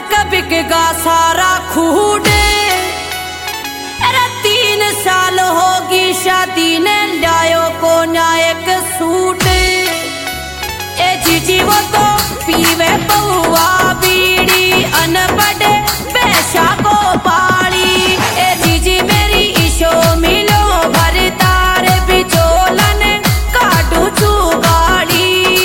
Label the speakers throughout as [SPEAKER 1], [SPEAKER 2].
[SPEAKER 1] बिकेगा सारा खूडे। अरे 3 साल होगी शादी ने लायो को नायक सूट। ए जीजी वो तो पीवे बहुआ बीड़ी अनपढ़ पैसा को पाली। ए जीजी मेरी ईशो मिलो भरतार बिचोलन काटू चू गाड़ी।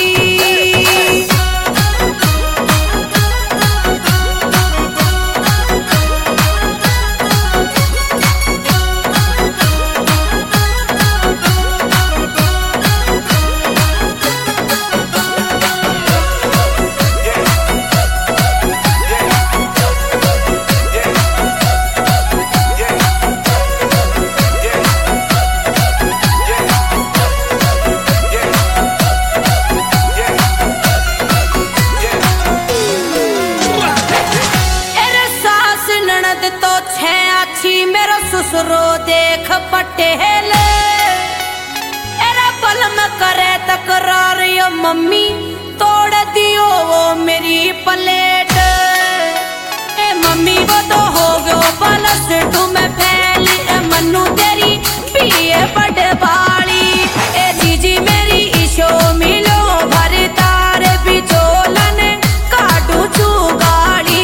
[SPEAKER 1] ससुरो देख पटेल एरा पलम करे तकरार यो मम्मी तोड़ दियो वो मेरी प्लेट। ए मम्मी वो तो हो गयो पलस तुम्हें फैली। ए मन्नू तेरी पिए बड़ बाड़ी। ए जीजी मेरी ईशो मिलो भरतार बिचोलन काटू चू गाड़ी।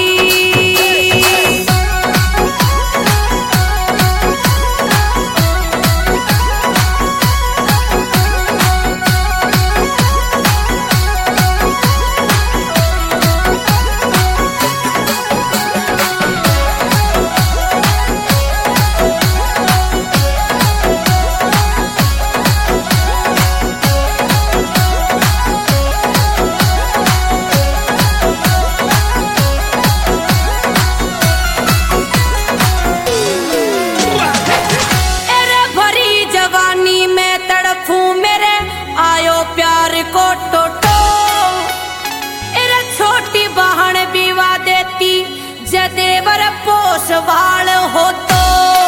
[SPEAKER 1] को टोटो एरा छोटी बहन विवा देती जदेवर पोसवाल हो तो।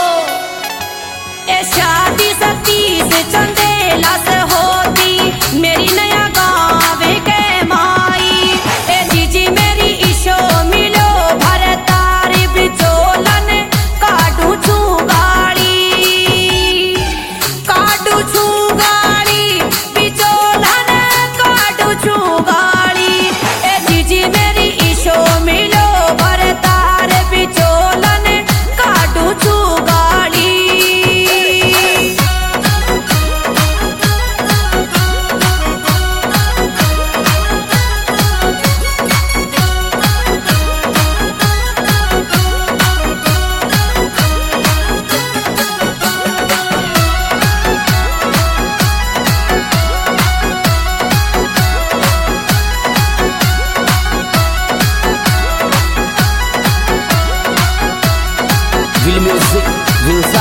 [SPEAKER 1] ए शादी सती से चंदेला से होती मेरी नया गाँव के माई। ए जीजी मेरी ईशो मिलो भरतार बिचोलन काटू चू गाड़ी। काटू चू गाड़ी बिचोलन चू गाड़ी। ए जीजी मेरी ईशो मिलो भरतार बिचोलन काटू चू गाड़ी।
[SPEAKER 2] Will Music, Will